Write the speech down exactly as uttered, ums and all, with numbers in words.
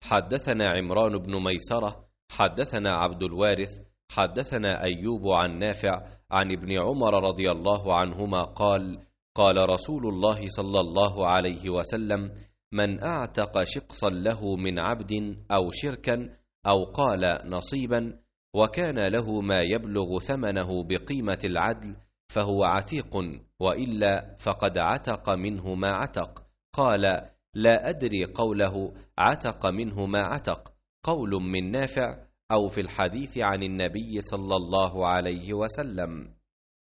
حدثنا عمران بن ميسرة حدثنا عبد الوارث حدثنا أيوب عن نافع عن ابن عمر رضي الله عنهما قال قال رسول الله صلى الله عليه وسلم: من أعتق شقصا له من عبد أو شركا أو قال نصيبا وكان له ما يبلغ ثمنه بقيمة العدل فهو عتيق، وإلا فقد عتق منه ما عتق. قال: لا أدري قوله عتق منه ما عتق قول من نافع أو في الحديث عن النبي صلى الله عليه وسلم.